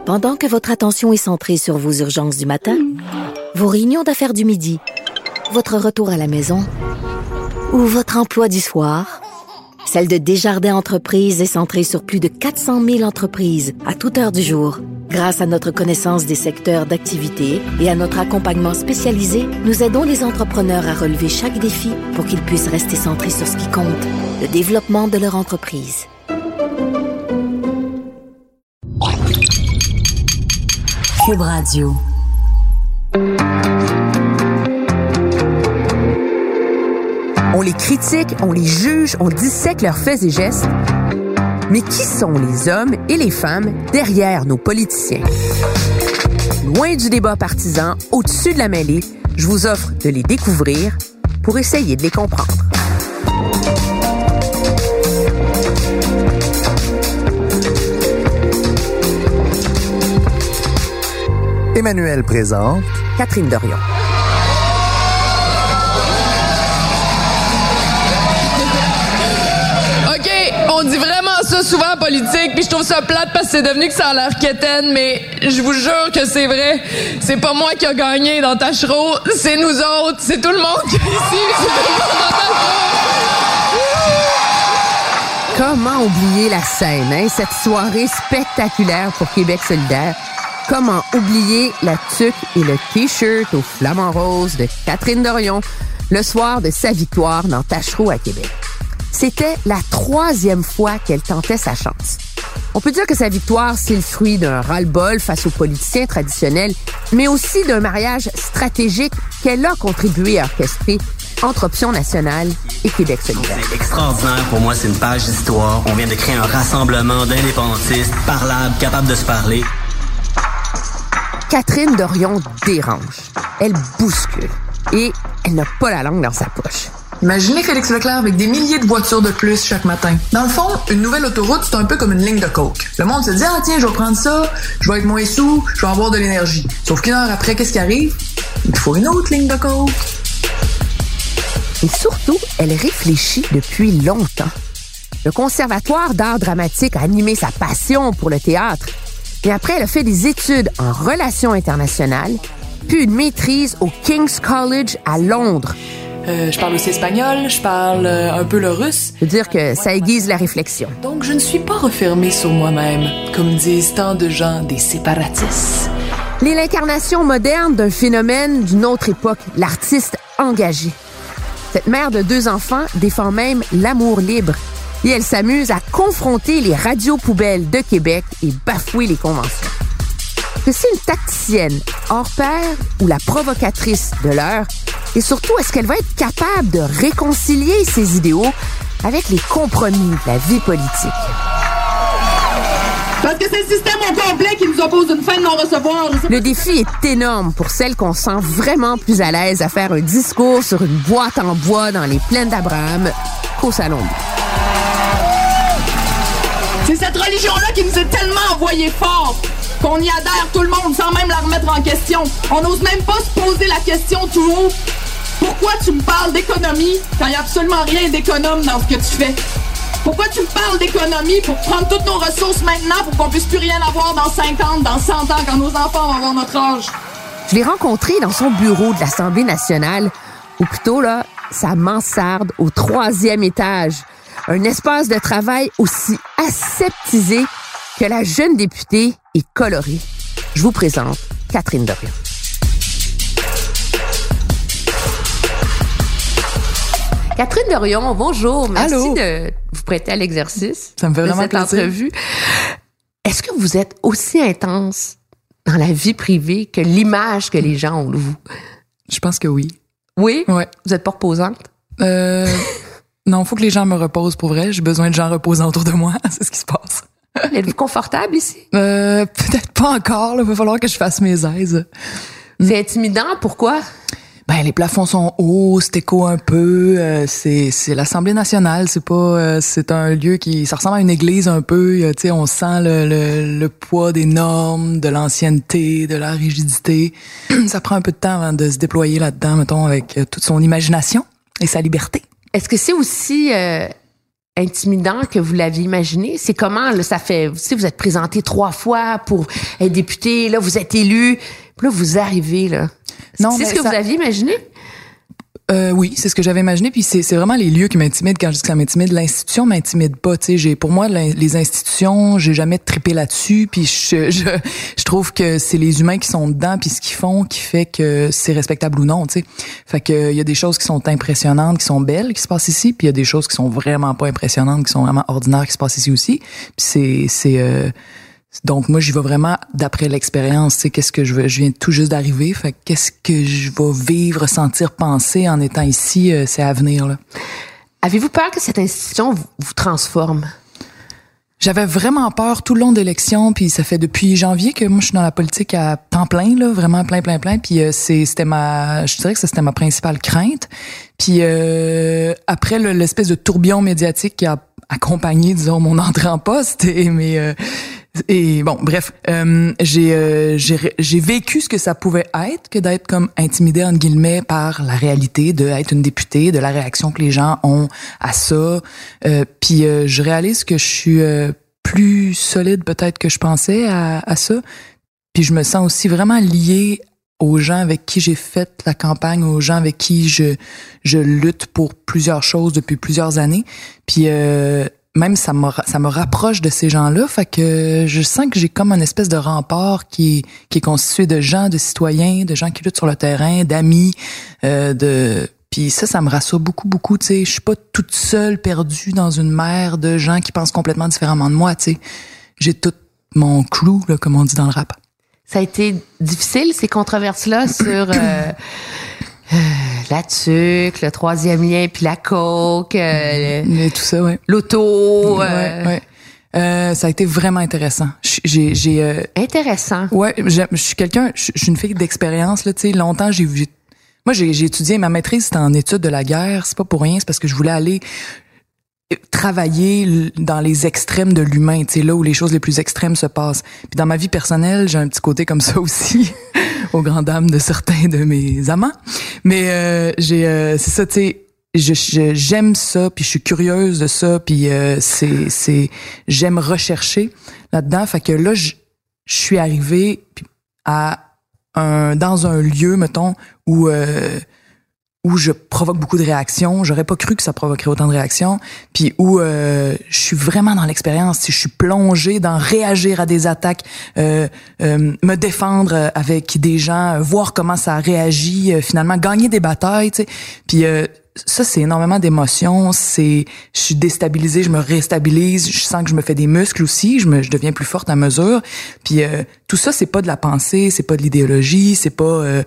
Pendant que votre attention est centrée sur vos urgences du matin, vos réunions d'affaires du midi, votre retour à la maison ou votre emploi du soir, celle de Desjardins Entreprises est centrée sur plus de 400 000 entreprises à toute heure du jour. Grâce à notre connaissance des secteurs d'activité et à notre accompagnement spécialisé, nous aidons les entrepreneurs à relever chaque défi pour qu'ils puissent rester centrés sur ce qui compte, le développement de leur entreprise. Cube Radio. On les critique, on les juge, on dissèque leurs faits et gestes. Mais qui sont les hommes et les femmes derrière nos politiciens? Loin du débat partisan, au-dessus de la mêlée, je vous offre de les découvrir pour essayer de les comprendre. Emmanuel présente Catherine Dorion. On dit vraiment ça souvent en politique, puis je trouve ça plate parce que c'est devenu que ça a l'air quétaine, mais je vous jure que c'est vrai. C'est pas moi qui a gagné dans Tachereau, c'est nous autres, c'est tout le monde qui est ici, c'est tout le monde dans Tachereau. Comment oublier la scène, hein? Cette soirée spectaculaire pour Québec solidaire. Comment oublier la tuque et le T-shirt au flamant rose de Catherine Dorion le soir de sa victoire dans Tachereau à Québec. C'était la 3e fois qu'elle tentait sa chance. On peut dire que sa victoire, c'est le fruit d'un ras-le-bol face aux politiciens traditionnels, mais aussi d'un mariage stratégique qu'elle a contribué à orchestrer entre Option nationale et Québec solidaire. C'est extraordinaire pour moi, c'est une page d'histoire. On vient de créer un rassemblement d'indépendantistes parlables, capables de se parler. Catherine Dorion dérange. Elle bouscule. Et elle n'a pas la langue dans sa poche. Imaginez Félix Leclerc avec des milliers de voitures de plus chaque matin. Dans le fond, une nouvelle autoroute, c'est un peu comme une ligne de coke. Le monde se dit « Ah tiens, je vais prendre ça, je vais être moins sous, je vais avoir de l'énergie. » Sauf qu'une heure après, qu'est-ce qui arrive? Il faut une autre ligne de coke. Et surtout, elle réfléchit depuis longtemps. Le Conservatoire d'art dramatique a animé sa passion pour le théâtre. Et après, elle a fait des études en relations internationales, puis une maîtrise au King's College à Londres. Je parle aussi espagnol, je parle un peu le russe. Je veux dire que ça aiguise la réflexion. Donc je ne suis pas refermée sur moi-même, comme disent tant de gens des séparatistes. Elle est l'incarnation moderne d'un phénomène d'une autre époque, l'artiste engagé. Cette mère de 2 enfants défend même l'amour libre. Et elle s'amuse à confronter les radios poubelles de Québec et bafouer les conventions. Que c'est une tacticienne hors pair ou la provocatrice de l'heure? Et surtout, est-ce qu'elle va être capable de réconcilier ses idéaux avec les compromis de la vie politique? Parce que c'est le système au complet qui nous oppose une fin de non-recevoir. Le défi est énorme pour celle qu'on sent vraiment plus à l'aise à faire un discours sur une boîte en bois dans les plaines d'Abraham qu'au Salon Bleu. C'est cette religion-là qui nous est tellement envoyée fort qu'on y adhère tout le monde sans même la remettre en question. On n'ose même pas se poser la question tout haut. Pourquoi tu me parles d'économie quand il n'y a absolument rien d'économe dans ce que tu fais? Pourquoi tu me parles d'économie pour prendre toutes nos ressources maintenant pour qu'on puisse plus rien avoir dans 50, dans 100 ans quand nos enfants vont avoir notre âge? Je l'ai rencontré dans son bureau de l'Assemblée nationale, ou plutôt là, sa mansarde au 3e étage. Un espace de travail aussi aseptisé que la jeune députée est colorée. Je vous présente Catherine Dorion. Catherine Dorion, bonjour. Merci Allô. de vous prêter à l'exercice. Ça me fait vraiment cette plaisir. entrevue. Est-ce que vous êtes aussi intense dans la vie privée que l'image que les gens ont de vous? Je pense que oui. Oui? Ouais. Vous êtes pas reposante? Non, faut que les gens me reposent pour vrai. J'ai besoin de gens reposants autour de moi. C'est ce qui se passe. Êtes-vous confortable ici? Peut-être pas encore. Il va falloir que je fasse mes aises. C'est intimidant, pourquoi? Ben, les plafonds sont hauts, c'est écho un peu. C'est l'Assemblée nationale. C'est pas. C'est un lieu ça ressemble à une église un peu. Tu sais, on sent le poids des normes, de l'ancienneté, de la rigidité. Ça prend un peu de temps avant de se déployer là-dedans, mettons, avec toute son imagination et sa liberté. Est-ce que c'est aussi intimidant que vous l'aviez imaginé? C'est comment, là, ça fait, vous êtes présenté 3 fois pour être député, là, vous êtes élu, puis là, vous arrivez, là. Non, c'est ce que vous aviez imaginé? Oui, c'est ce que j'avais imaginé, puis c'est vraiment les lieux qui m'intimident. Quand je dis que ça m'intimide, l'institution m'intimide pas, tu sais. Pour moi, les institutions, j'ai jamais trippé là-dessus, puis je trouve que c'est les humains qui sont dedans, puis ce qu'ils font, qui fait que c'est respectable ou non, tu sais. Fait que il y a des choses qui sont impressionnantes, qui sont belles, qui se passent ici, puis il y a des choses qui sont vraiment pas impressionnantes, qui sont vraiment ordinaires, qui se passent ici aussi. Puis donc moi j'y vais vraiment d'après l'expérience, tu sais, qu'est-ce que je viens tout juste d'arriver, fait qu'est-ce que je vais vivre, sentir, penser en étant ici, c'est à venir là. Avez-vous peur que cette institution vous transforme? J'avais vraiment peur tout le long de l'élection, puis ça fait depuis janvier que moi je suis dans la politique à temps plein là, vraiment plein, puis c'était ma principale crainte. Puis après l'espèce de tourbillon médiatique qui a accompagné, disons, mon entrée en poste et bon, bref, j'ai vécu ce que ça pouvait être, que d'être comme intimidé entre guillemets par la réalité d'être une députée, de la réaction que les gens ont à ça. Puis je réalise que je suis plus solide peut-être que je pensais à ça. Puis je me sens aussi vraiment liée aux gens avec qui j'ai fait la campagne, aux gens avec qui je lutte pour plusieurs choses depuis plusieurs années. Puis même ça me rapproche de ces gens-là, fait que je sens que j'ai comme une espèce de rempart qui est constitué de gens, de citoyens, de gens qui luttent sur le terrain, d'amis, puis ça me rassure beaucoup, tu sais. Je suis pas toute seule perdue dans une mer de gens qui pensent complètement différemment de moi, tu sais. J'ai tout mon crew, là, comme on dit dans le rap. Ça a été difficile, ces controverses-là, sur la tuque, le troisième lien, puis la coke, et tout ça, ouais. L'auto. Ouais. Ça a été vraiment intéressant. Intéressant. Ouais, je suis une fille d'expérience, là, tu sais. Longtemps, moi, j'ai étudié, ma maîtrise, c'était en études de la guerre. C'est pas pour rien, c'est parce que je voulais aller travailler dans les extrêmes de l'humain, tu sais, là où les choses les plus extrêmes se passent. Puis dans ma vie personnelle, j'ai un petit côté comme ça aussi, aux grandes dames de certains de mes amants. Mais c'est ça, tu sais, j'aime ça, puis je suis curieuse de ça, puis j'aime rechercher là-dedans. Fait que là, je suis arrivée dans un lieu, mettons, où je provoque beaucoup de réactions. J'aurais pas cru que ça provoquerait autant de réactions. Puis où je suis vraiment dans l'expérience. Je suis plongée dans réagir à des attaques, me défendre avec des gens, voir comment ça réagit, finalement gagner des batailles. Tu sais. Puis ça, c'est énormément d'émotions. Je suis déstabilisée, je me réstabilise. Je sens que je me fais des muscles aussi. Je deviens plus forte à mesure. Puis tout ça, c'est pas de la pensée, c'est pas de l'idéologie, c'est pas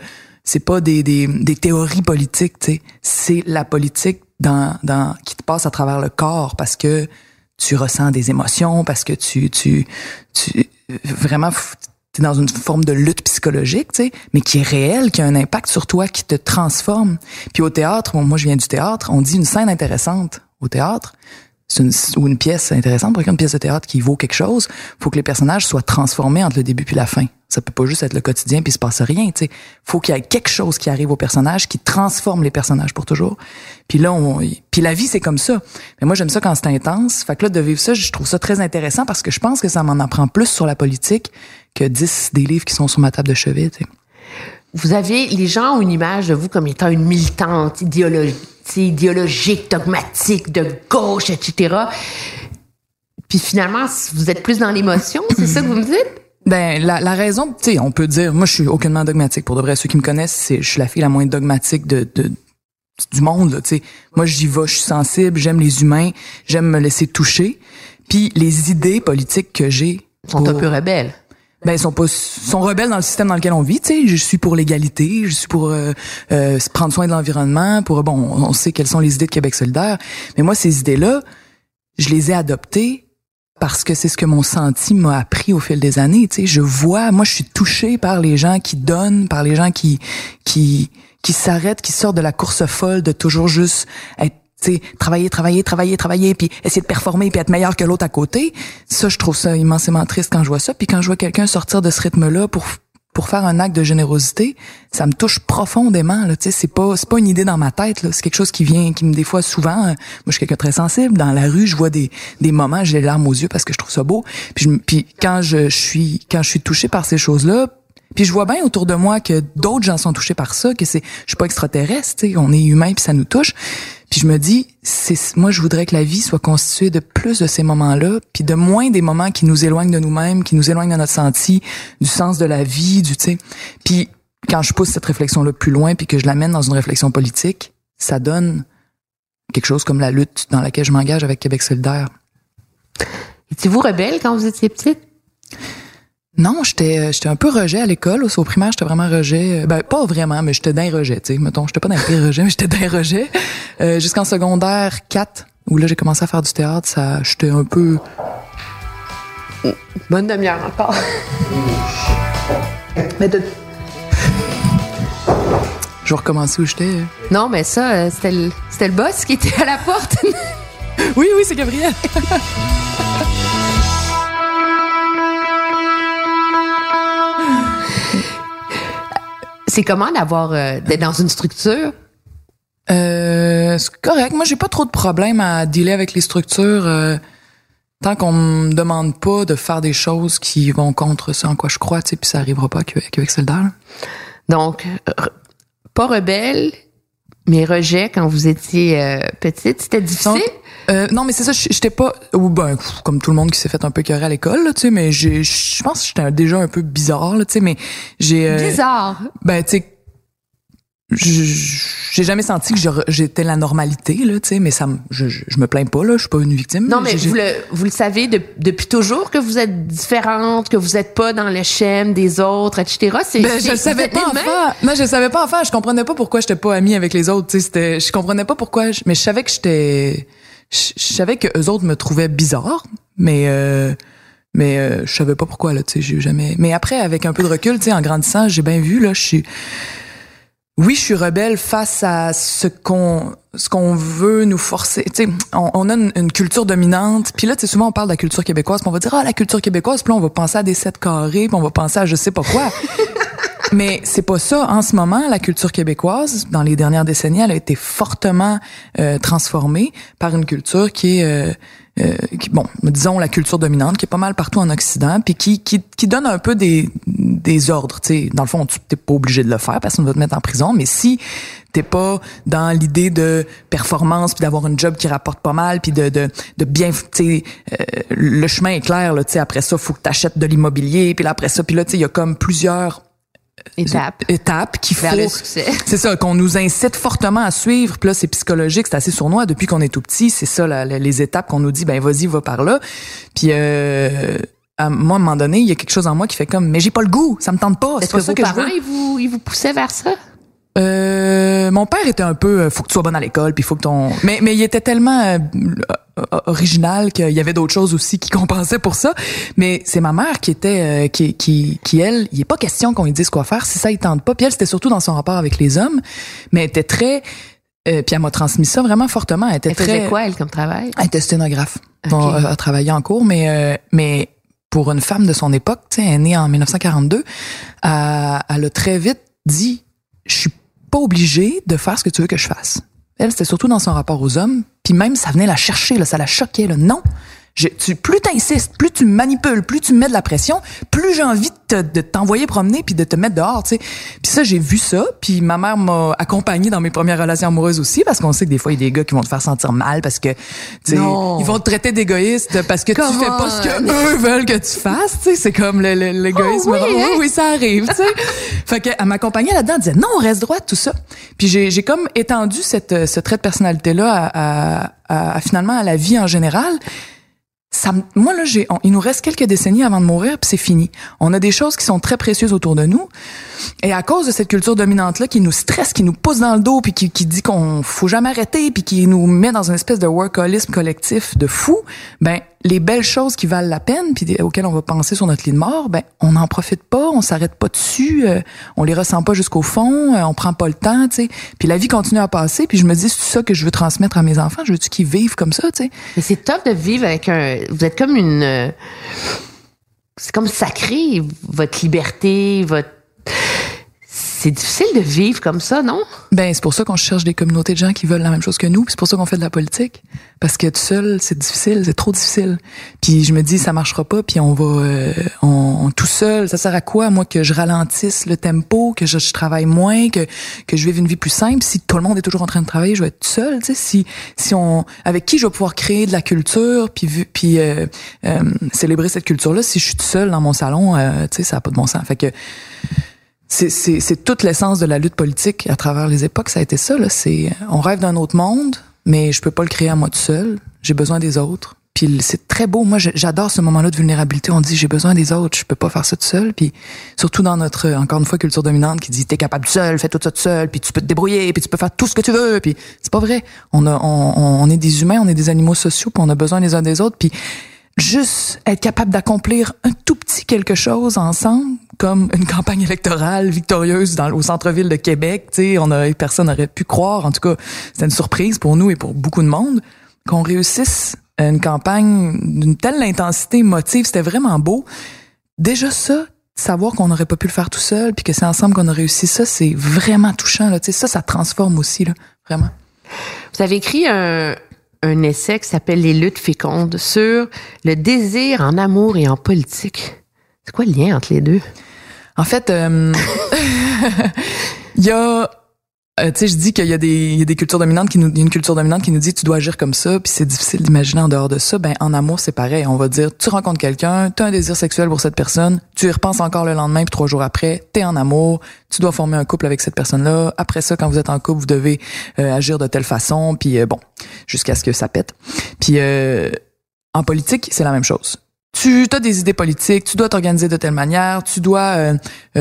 des théories politiques, tu sais. C'est la politique qui te passe à travers le corps parce que tu ressens des émotions, parce que tu vraiment t'es dans une forme de lutte psychologique, tu sais, mais qui est réelle, qui a un impact sur toi, qui te transforme. Puis au théâtre, moi je viens du théâtre, on dit une scène intéressante au théâtre, ou une pièce intéressante, pour une pièce de théâtre qui vaut quelque chose, faut que les personnages soient transformés entre le début puis la fin. Ça peut pas juste être le quotidien puis il se passe rien, tu sais. Faut qu'il y ait quelque chose qui arrive aux personnages, qui transforme les personnages pour toujours. Puis là, puis la vie, c'est comme ça. Mais moi, j'aime ça quand c'est intense. Fait que là, de vivre ça, je trouve ça très intéressant parce que je pense que ça m'en apprend plus sur la politique que 10 des livres qui sont sur ma table de chevet, tu sais. Les gens ont une image de vous comme étant une militante idéologique, dogmatique, de gauche, etc. Puis finalement, vous êtes plus dans l'émotion, c'est ça que vous me dites? Ben la raison, tu sais, on peut dire, moi je suis aucunement dogmatique. Pour de vrai, ceux qui me connaissent, je suis la fille la moins dogmatique du monde, là, tu sais. Moi j'y vais, je suis sensible, j'aime les humains, j'aime me laisser toucher. Puis les idées politiques que j'ai sont un peu rebelles. Ben sont rebelles dans le système dans lequel on vit, tu sais. Je suis pour l'égalité, je suis pour prendre soin de l'environnement, on sait quelles sont les idées de Québec solidaire. Mais moi ces idées-là, je les ai adoptées parce que c'est ce que mon senti m'a appris au fil des années, tu sais. Moi je suis touchée par les gens qui donnent, par les gens qui s'arrêtent, qui sortent de la course folle de toujours juste être, tu sais, travailler, puis essayer de performer puis être meilleur que l'autre à côté. Ça, je trouve ça immensément triste quand je vois ça. Puis quand je vois quelqu'un sortir de ce rythme-là pour pour faire un acte de générosité, ça me touche profondément, là, tu sais, c'est pas une idée dans ma tête, là, c'est quelque chose qui me des fois souvent, moi je suis quelqu'un de très sensible, dans la rue, je vois des moments, j'ai les larmes aux yeux parce que je trouve ça beau, puis quand je suis touchée par ces choses-là, puis je vois bien autour de moi que d'autres gens sont touchés par ça, que je suis pas extraterrestre, tu sais, on est humain puis ça nous touche. Puis je me dis, moi je voudrais que la vie soit constituée de plus de ces moments-là, puis de moins des moments qui nous éloignent de nous-mêmes, qui nous éloignent de notre senti, du sens de la vie, tu sais. Puis quand je pousse cette réflexion-là plus loin, puis que je l'amène dans une réflexion politique, ça donne quelque chose comme la lutte dans laquelle je m'engage avec Québec solidaire. Étiez-vous rebelle quand vous étiez petite? Non, j'étais un peu rejet à l'école. Au primaire, j'étais vraiment rejet. Ben, pas vraiment, mais j'étais d'un rejet, tu sais. Mettons, j'étais pas d'un pire rejet, mais j'étais d'un rejet. Jusqu'en secondaire 4, où là, j'ai commencé à faire du théâtre, j'étais un peu... Bonne demi-heure encore. Mais je vais recommencer où j'étais. Non, mais ça, c'était le boss qui était à la porte. Oui, c'est Gabriel. C'est comment d'être dans une structure? C'est correct. Moi, j'ai pas trop de problème à dealer avec les structures tant qu'on me demande pas de faire des choses qui vont contre ça en quoi je crois, tu sais, puis ça arrivera pas avec solidaire. Donc, pas rebelle, mais rejet quand vous étiez petite, c'était difficile? Non, mais c'est ça, j'étais pas... comme tout le monde qui s'est fait un peu écœurer à l'école, là, tu sais, mais je pense que j'étais déjà un peu bizarre, là, tu sais, mais j'ai... Bizarre? Ben, tu sais, j'ai jamais senti que j'étais la normalité, là, tu sais, mais je me plains pas, là, je suis pas une victime. Non, mais vous le savez depuis toujours que vous êtes différente, que vous êtes pas dans le schème des autres, etc. Je le savais pas enfant. Non, je le savais pas enfant. Je comprenais pas pourquoi j'étais pas amie avec les autres, tu sais, je comprenais pas pourquoi, mais je savais que je savais que eux autres me trouvaient bizarre, mais je savais pas pourquoi, là, tu sais, j'ai jamais... Mais après, avec un peu de recul, tu sais, en grandissant, j'ai bien vu, là, je suis rebelle face à ce qu'on veut nous forcer. Tu sais, on a une culture dominante. Puis là, tu sais, souvent on parle de la culture québécoise, puis on va dire la culture québécoise, puis là on va penser à des 7 carrés, puis on va penser à je sais pas quoi. Mais c'est pas ça. En ce moment, la culture québécoise, dans les dernières décennies, elle a été fortement transformée par une culture qui est disons la culture dominante, qui est pas mal partout en Occident, puis qui donne un peu des ordres. Tu sais, dans le fond, t'es pas obligé de le faire parce qu'on va te mettre en prison, mais si t'es pas dans l'idée de performance puis d'avoir une job qui rapporte pas mal puis de bien, tu sais, le chemin est clair, là, tu sais, après ça faut que t'achètes de l'immobilier, puis là après ça, puis là tu sais il y a comme plusieurs étapes qu'il faut. Vers le succès. C'est ça, qu'on nous incite fortement à suivre. Puis là, c'est psychologique, c'est assez sournois. Depuis qu'on est tout petit, c'est ça, les étapes qu'on nous dit, ben vas-y, va par là. Puis moi, à un moment donné, il y a quelque chose en moi qui fait comme, mais j'ai pas le goût, ça me tente pas. Est-ce que vos parents, ils vous poussaient vers ça? Mon père était un peu, faut que tu sois bonne à l'école, puis faut que mais il était tellement original qu'il y avait d'autres choses aussi qui compensaient pour ça. Mais c'est ma mère qui était, qui elle, il est pas question qu'on lui dise quoi faire si ça il tente pas. Puis elle, c'était surtout dans son rapport avec les hommes, mais elle était très, puis elle m'a transmis ça vraiment fortement. Elle faisait quoi elle comme travail? Elle était sténographe. Okay. Bon, elle travaillait en cours, mais pour une femme de son époque, tu sais, elle est née en 1942, elle a très vite dit, je suis pas obligée de faire ce que tu veux que je fasse. Elle, c'était surtout dans son rapport aux hommes, puis même ça venait la chercher, là, ça la choquait, là. Non, plus t'insistes, plus tu me manipules, plus tu me mets de la pression, plus j'ai envie de t'envoyer promener puis de te mettre dehors, tu sais. Puis ça, j'ai vu ça, puis ma mère m'a accompagnée dans mes premières relations amoureuses aussi, parce qu'on sait que des fois il y a des gars qui vont te faire sentir mal parce que, tu sais, ils vont te traiter d'égoïste parce que tu fais pas ce que eux veulent que tu fasses, tu sais. C'est comme l'égoïsme. Oui, ça arrive, tu sais. Fait qu'elle m'accompagnait là-dedans, elle disait non, reste droite, tout ça. Puis j'ai comme étendu ce trait de personnalité là à finalement à la vie en général. Moi là, il nous reste quelques décennies avant de mourir, puis c'est fini. On a des choses qui sont très précieuses autour de nous, et à cause de cette culture dominante là qui nous stresse, qui nous pousse dans le dos, puis qui dit qu'on faut jamais arrêter, puis qui nous met dans une espèce de workaholisme collectif de fou, ben les belles choses qui valent la peine, puis auxquelles on va penser sur notre lit de mort, ben on n'en profite pas, on s'arrête pas dessus, on les ressent pas jusqu'au fond, on prend pas le temps, tu sais. Puis la vie continue à passer, puis je me dis c'est ça que je veux transmettre à mes enfants, je veux qu'ils vivent comme ça, tu sais. Mais c'est tough de vivre avec vous êtes comme c'est comme sacré votre liberté, votre c'est difficile de vivre comme ça, non? Ben, c'est pour ça qu'on cherche des communautés de gens qui veulent la même chose que nous, puis c'est pour ça qu'on fait de la politique. Parce que tout seul, c'est difficile, c'est trop difficile. Puis je me dis, ça marchera pas, puis on va, tout seul, ça sert à quoi, moi, que je ralentisse le tempo, que je travaille moins, que je vive une vie plus simple? Si tout le monde est toujours en train de travailler, je vais être tout seul, tu sais. Si on, avec qui je vais pouvoir créer de la culture, puis célébrer cette culture-là, si je suis tout seul dans mon salon, tu sais, ça a pas de bon sens. Fait que, c'est toute l'essence de la lutte politique à travers les époques, ça a été ça, là. On rêve d'un autre monde, mais je peux pas le créer à moi tout seul. J'ai besoin des autres. Puis c'est très beau. Moi, j'adore ce moment-là de vulnérabilité. On dit, j'ai besoin des autres. Je peux pas faire ça tout seul. Puis surtout dans notre, encore une fois, culture dominante qui dit, t'es capable tout seul, fais tout ça tout seul, puis tu peux te débrouiller, puis tu peux faire tout ce que tu veux. Puis c'est pas vrai. On est des humains, on est des animaux sociaux, puis on a besoin les uns des autres. Puis juste être capable d'accomplir un tout petit quelque chose ensemble, comme une campagne électorale victorieuse au centre-ville de Québec, tu sais, personne n'aurait pu croire, en tout cas, c'était une surprise pour nous et pour beaucoup de monde, qu'on réussisse une campagne d'une telle intensité émotive, c'était vraiment beau. Déjà ça, savoir qu'on n'aurait pas pu le faire tout seul, puis que c'est ensemble qu'on a réussi ça, c'est vraiment touchant, là, tu sais, ça transforme aussi, là, vraiment. Vous avez écrit un essai qui s'appelle « Les luttes fécondes » sur le désir en amour et en politique. C'est quoi le lien entre les deux? En fait, il y a, tu sais, je dis qu'il y a des cultures dominantes il y a une culture dominante qui nous dit tu dois agir comme ça, puis c'est difficile d'imaginer en dehors de ça. Ben, en amour, c'est pareil. On va dire, tu rencontres quelqu'un, tu as un désir sexuel pour cette personne, tu y repenses encore le lendemain, puis 3 jours après, t'es en amour, tu dois former un couple avec cette personne-là. Après ça, quand vous êtes en couple, vous devez agir de telle façon, puis bon, jusqu'à ce que ça pète. Puis en politique, c'est la même chose. Tu as des idées politiques, tu dois t'organiser de telle manière, tu dois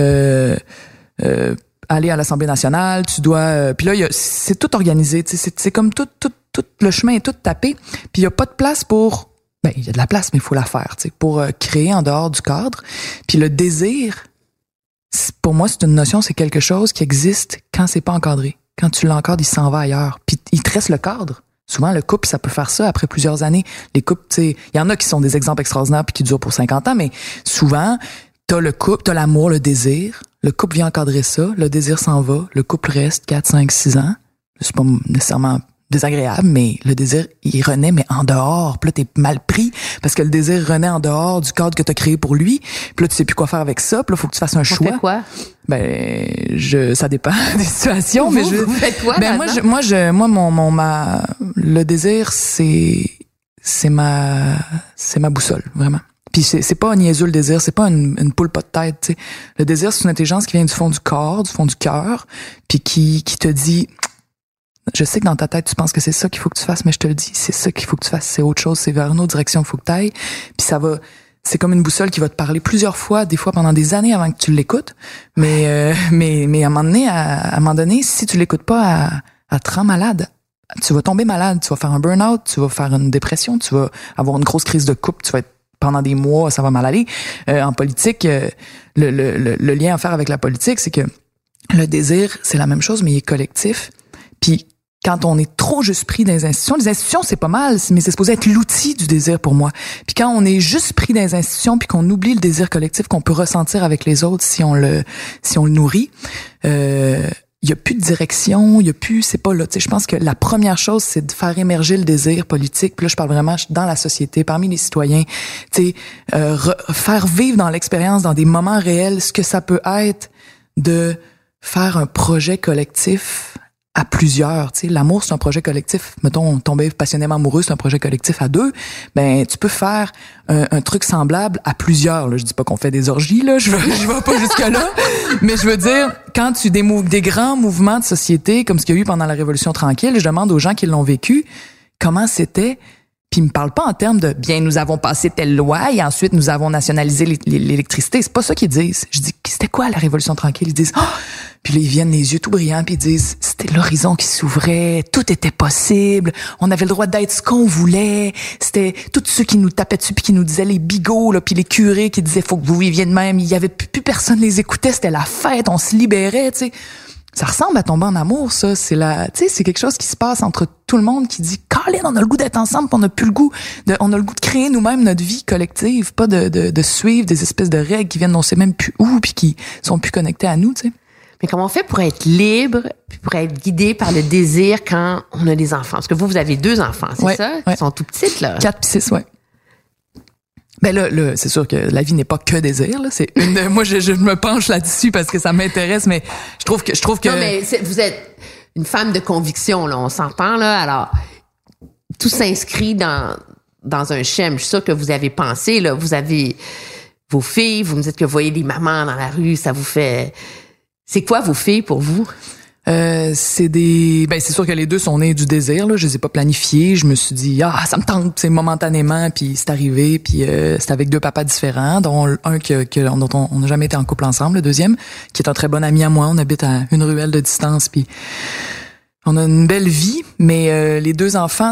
aller à l'Assemblée nationale, tu dois puis là c'est tout organisé, tu sais, c'est comme tout le chemin est tout tapé, puis il y a pas de place pour il y a de la place mais il faut la faire, tu sais, pour créer en dehors du cadre. Puis le désir, pour moi c'est une notion, c'est quelque chose qui existe quand c'est pas encadré. Quand tu l'encadres, il s'en va ailleurs. Puis il te reste le cadre. Souvent, le couple, ça peut faire ça après plusieurs années. Les couples, tu sais, il y en a qui sont des exemples extraordinaires puis qui durent pour 50 ans, mais souvent, t'as le couple, t'as l'amour, le désir. Le couple vient encadrer ça, le désir s'en va, le couple reste 4, 5, 6 ans. C'est pas nécessairement désagréable, mais le désir, il renaît, mais en dehors. Puis là, t'es mal pris parce que le désir renaît en dehors du cadre que t'as créé pour lui. Puis là, tu sais plus quoi faire avec ça. Puis là, faut que tu fasses un choix. On fait quoi? Ça dépend des situations, mais vous faites quoi? Le désir, c'est ma boussole, vraiment. Puis c'est pas un niaiseux, le désir, c'est pas une poule pas de tête, tu sais. Le désir, c'est une intelligence qui vient du fond du corps, du fond du cœur, puis qui te dit, je sais que dans ta tête, tu penses que c'est ça qu'il faut que tu fasses, mais je te le dis, c'est ça qu'il faut que tu fasses, c'est autre chose, c'est vers une autre direction qu'il faut que tu ailles. Puis c'est comme une boussole qui va te parler plusieurs fois, des fois pendant des années avant que tu l'écoutes. Mais à un moment donné, si tu l'écoutes pas, elle te rend malade. Tu vas tomber malade, tu vas faire un burn-out, tu vas faire une dépression, tu vas avoir une grosse crise de couple, tu vas être pendant des mois, ça va mal aller. En politique, le lien à faire avec la politique, c'est que le désir, c'est la même chose, mais il est collectif. Puis quand on est trop juste pris dans les institutions, c'est pas mal, mais c'est supposé être l'outil du désir pour moi. Puis quand on est juste pris dans les institutions, puis qu'on oublie le désir collectif qu'on peut ressentir avec les autres si on le nourrit, il y a plus de direction, c'est pas là. Tu sais, je pense que la première chose, c'est de faire émerger le désir politique. Puis là, je parle vraiment dans la société, parmi les citoyens. Tu sais, faire vivre dans l'expérience, dans des moments réels, ce que ça peut être de faire un projet collectif à plusieurs, tu sais, l'amour c'est un projet collectif. Mettons, tomber passionnément amoureux, c'est un projet collectif à 2. Ben, tu peux faire un truc semblable à plusieurs. Là, je dis pas qu'on fait des orgies, là, je vais pas jusque là, mais je veux dire, quand tu des grands mouvements de société comme ce qu'il y a eu pendant la Révolution tranquille, je demande aux gens qui l'ont vécu comment c'était. Puis ils me parlent pas en termes de bien nous avons passé telle loi et ensuite nous avons nationalisé l'électricité. C'est pas ça qu'ils disent. Je dis c'était quoi la Révolution tranquille? Ils disent puis là ils viennent les yeux tout brillants puis ils disent c'était l'horizon qui s'ouvrait, tout était possible, on avait le droit d'être ce qu'on voulait. C'était tous ceux qui nous tapaient dessus puis qui nous disaient les bigots là puis les curés qui disaient faut que vous viviez de même. Il y avait plus personne les écoutait, c'était la fête, on se libérait, tu sais. Ça ressemble à tomber en amour, ça. C'est quelque chose qui se passe entre tout le monde qui dit, Colin, on a le goût d'être ensemble, on a le goût de créer nous-mêmes notre vie collective, pas de suivre des espèces de règles qui viennent on sait même plus où puis qui sont plus connectées à nous, tu sais. Mais comment on fait pour être libre, puis pour être guidé par le désir quand on a des enfants? Parce que vous avez 2 enfants, c'est ça? Ouais. Ils sont tout petites, là. 4 puis 6, ouais. Ben là, c'est sûr que la vie n'est pas que désir, là. C'est moi, je me penche là-dessus parce que ça m'intéresse, mais je trouve que. Non, mais vous êtes une femme de conviction, là. On s'entend, là. Alors, tout s'inscrit dans un schéma. Je suis sûre que vous avez pensé, là. Vous avez vos filles, vous me dites que vous voyez des mamans dans la rue, ça vous fait... C'est quoi vos filles pour vous? C'est sûr que les 2 sont nés du désir, là. Je les ai pas planifiés. Je me suis dit, ça me tente, c'est momentanément, puis c'est arrivé, puis c'est avec 2 papas différents, dont un dont on n'a jamais été en couple ensemble, le deuxième, qui est un très bon ami à moi. On habite à une ruelle de distance, puis on a une belle vie, mais mes 2 enfants,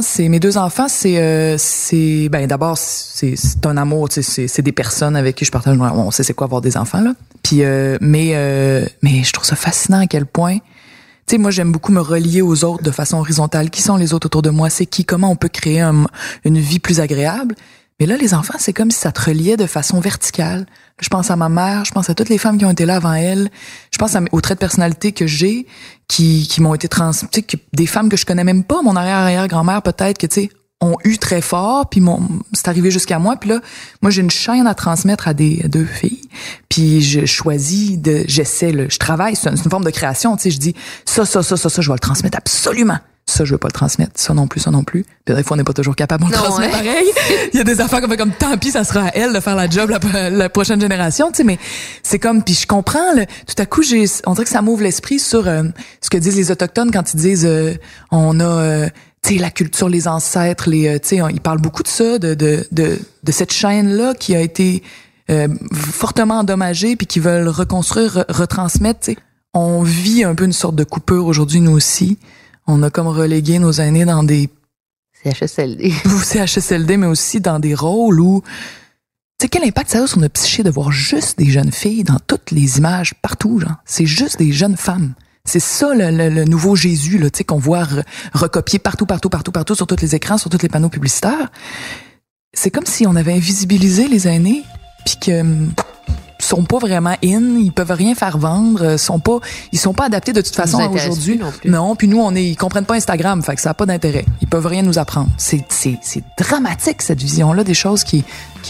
d'abord c'est un amour, tu sais, c'est des personnes avec qui je partage. On sait c'est quoi avoir des enfants là. Puis mais je trouve ça fascinant à quel point, tu sais, moi j'aime beaucoup me relier aux autres de façon horizontale. Qui sont les autres autour de moi? C'est qui? Comment on peut créer une vie plus agréable? Mais là, les enfants, c'est comme si ça te reliait de façon verticale. Je pense à ma mère, je pense à toutes les femmes qui ont été là avant elle. Je pense aux traits de personnalité que j'ai, qui m'ont été transmis, des femmes que je connais même pas, mon arrière-grand-mère peut-être, que tu sais, ont eu très fort, puis c'est arrivé jusqu'à moi. Puis là, moi, j'ai une chaîne à transmettre à 2 filles. Puis je choisis je travaille, c'est une forme de création, tu sais, je dis ça, je vais le transmettre absolument. Ça, je veux pas le transmettre. Ça non plus. Puis des fois, on n'est pas toujours capable de le transmettre pareil. Il y a des affaires qu'on fait comme tant pis, ça sera à elle de faire la job la prochaine génération, tu sais, mais c'est comme, puis je comprends, tout à coup, on dirait que ça m'ouvre l'esprit sur ce que disent les Autochtones quand ils disent on a tu sais, la culture, les ancêtres, tu sais, ils parlent beaucoup de ça, de cette chaîne-là qui a été fortement endommagée puis qui veulent reconstruire, retransmettre, tu sais. On vit un peu une sorte de coupure aujourd'hui, nous aussi. On a comme relégué nos aînés dans des CHSLD. CHSLD, mais aussi dans des rôles où... Tu sais, quel impact ça a sur notre psyché de voir juste des jeunes filles dans toutes les images, partout, genre. C'est juste des jeunes femmes. C'est ça, le nouveau Jésus, là, tu sais, qu'on voit recopier partout, sur tous les écrans, sur tous les panneaux publicitaires. C'est comme si on avait invisibilisé les aînés, puis que... sont pas vraiment ils peuvent rien faire vendre, ils sont pas adaptés de toute façon aujourd'hui. Non, puis nous ils comprennent pas Instagram, fait que ça a pas d'intérêt. Ils peuvent rien nous apprendre. C'est dramatique cette vision là des choses qui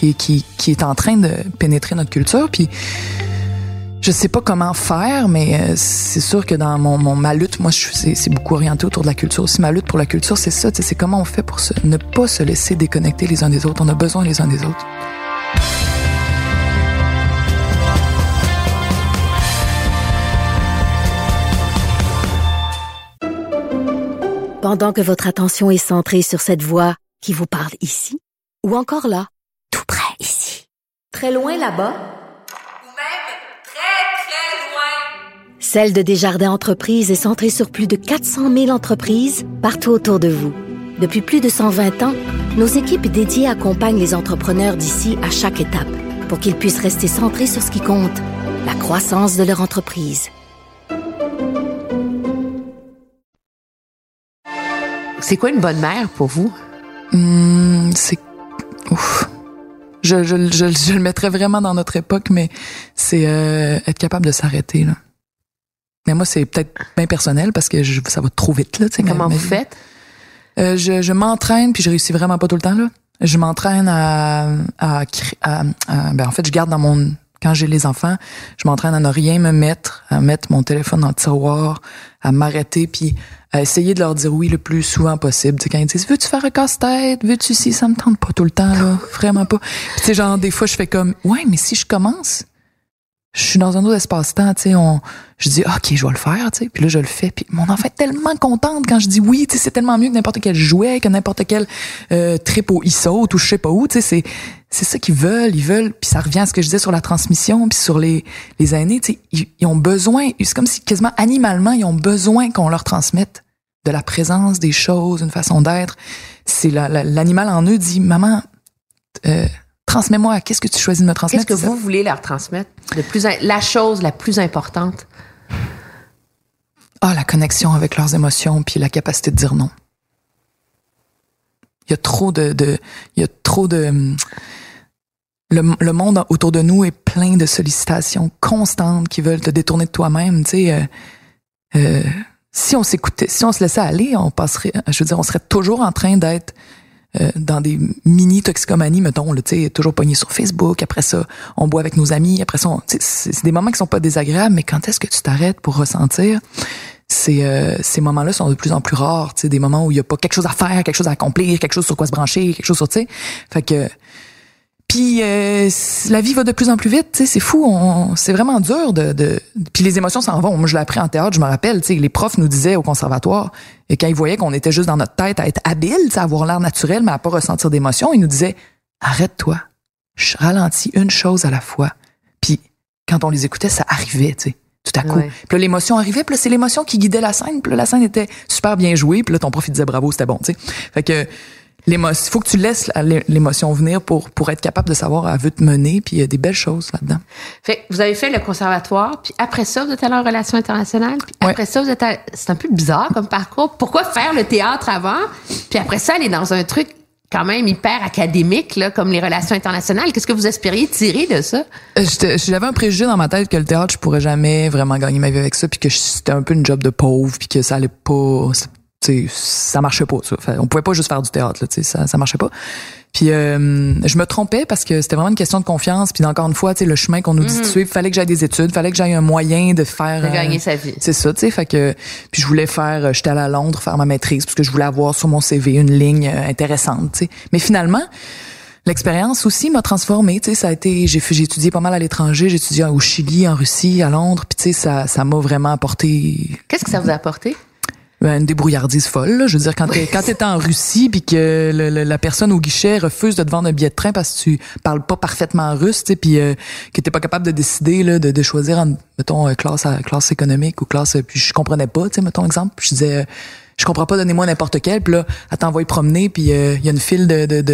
est en train de pénétrer notre culture, puis je sais pas comment faire, mais c'est sûr que dans ma lutte, moi c'est beaucoup orienté autour de la culture aussi. Ma lutte pour la culture, c'est ça, c'est comment on fait pour ne pas se laisser déconnecter les uns des autres. On a besoin les uns des autres. Pendant que votre attention est centrée sur cette voix qui vous parle ici, ou encore là, tout près ici, très loin là-bas, ou même très, très loin. Celle de Desjardins Entreprises est centrée sur plus de 400 000 entreprises partout autour de vous. Depuis plus de 120 ans, nos équipes dédiées accompagnent les entrepreneurs d'ici à chaque étape pour qu'ils puissent rester centrés sur ce qui compte, la croissance de leur entreprise. C'est quoi une bonne mère pour vous? C'est... Ouf. Je le mettrais vraiment dans notre époque, mais c'est être capable de s'arrêter, là. Mais moi, c'est peut-être bien personnel parce que ça va trop vite, là. Comment vous faites? Je m'entraîne, puis je réussis vraiment pas tout le temps, là. Je m'entraîne en fait, je garde quand j'ai les enfants, je m'entraîne à ne rien me mettre, à mettre mon téléphone dans le tiroir, à m'arrêter, puis à essayer de leur dire oui le plus souvent possible. Tu sais, quand ils disent « Veux-tu faire un casse-tête? Veux-tu si? » Ça me tente pas tout le temps, là. Vraiment pas. Puis tu sais, genre, des fois, je fais comme « Ouais, mais si je commence, je suis dans un autre espace-temps, tu sais, je dis OK, je vais le faire, tu sais. » Puis là, je le fais. Puis mon enfant est tellement contente quand je dis oui, tu sais, c'est tellement mieux que n'importe quel jouet, que n'importe quel trip au e-saute ou je sais pas où, tu sais, c'est ça qu'ils veulent, puis ça revient à ce que je disais sur la transmission, puis sur les aînés, tu sais, ils ont besoin, c'est comme si quasiment animalement, ils ont besoin qu'on leur transmette de la présence, des choses, une façon d'être. C'est l'animal en eux dit maman, transmets-moi, qu'est-ce que tu choisis de me transmettre? Qu'est-ce que vous voulez leur transmettre? La chose la plus importante? La connexion avec leurs émotions puis la capacité de dire non. Il y a trop de le monde autour de nous est plein de sollicitations constantes qui veulent te détourner de toi-même. Tu sais, si on s'écoutait, si on se laissait aller, on serait toujours en train d'être dans des mini-toxicomanies, mettons, tu sais, toujours pogné sur Facebook. Après ça, on boit avec nos amis. Après ça, c'est des moments qui sont pas désagréables, mais quand est-ce que tu t'arrêtes pour ressentir? Ces moments-là sont de plus en plus rares, tu sais, des moments où il y a pas quelque chose à faire, quelque chose à accomplir, quelque chose sur quoi se brancher, quelque chose sur, tu sais. Fait que puis la vie va de plus en plus vite, tu sais, c'est fou, c'est vraiment dur puis les émotions s'en vont. Moi, je l'ai appris en théâtre, je me rappelle, tu sais, les profs nous disaient au conservatoire, et quand ils voyaient qu'on était juste dans notre tête à être habile, tu sais, à avoir l'air naturel mais à pas ressentir d'émotions, ils nous disaient arrête-toi, ralentis une chose à la fois. Puis quand on les écoutait, ça arrivait, tu sais. Tout à coup. Ouais. Puis là, l'émotion arrivait, puis là, c'est l'émotion qui guidait la scène. Puis là, la scène était super bien jouée, puis là, ton prof, il disait bravo, c'était bon, tu sais. Fait que l'émotion, il faut que tu laisses l'émotion venir pour être capable de savoir elle veut te mener, puis il y a des belles choses là-dedans. Fait vous avez fait le conservatoire, puis après ça, vous êtes allé en relations internationales, puis après ça, vous êtes allé... C'est un peu bizarre comme parcours. Pourquoi faire le théâtre avant, puis après ça, aller dans un truc quand même hyper académique, là, comme les relations internationales? Qu'est-ce que vous espériez tirer de ça? J'avais un préjugé dans ma tête que le théâtre, je pourrais jamais vraiment gagner ma vie avec ça, puis que c'était un peu une job de pauvre, puis que ça allait pas... T'sais, ça marchait pas, ça. On pouvait pas juste faire du théâtre, là, ça marchait pas. Puis je me trompais parce que c'était vraiment une question de confiance. Puis encore une fois, le chemin qu'on nous dit de suivre, fallait que j'aille des études, fallait que j'aille un moyen de faire... De gagner sa vie. C'est ça, tu sais. Fait que... Puis je voulais j'étais allée à Londres faire ma maîtrise parce que je voulais avoir sur mon CV une ligne intéressante, tu sais. Mais finalement... L'expérience aussi m'a transformée, tu sais, ça a été, j'ai étudié pas mal à l'étranger, j'ai étudié au Chili, en Russie, à Londres, puis tu sais, ça m'a vraiment apporté... Qu'est-ce que ça vous a apporté? Une débrouillardise folle, là. Je veux dire, quand t'es en Russie puis que la personne au guichet refuse de te vendre un billet de train parce que tu parles pas parfaitement russe, tu sais, puis que t'es pas capable de décider là de choisir entre, mettons, classe économique ou classe, puis je comprenais pas, tu sais, mettons exemple, puis je disais je comprends pas, donnez-moi n'importe quel, puis là elle t'envoie promener, puis il y a une file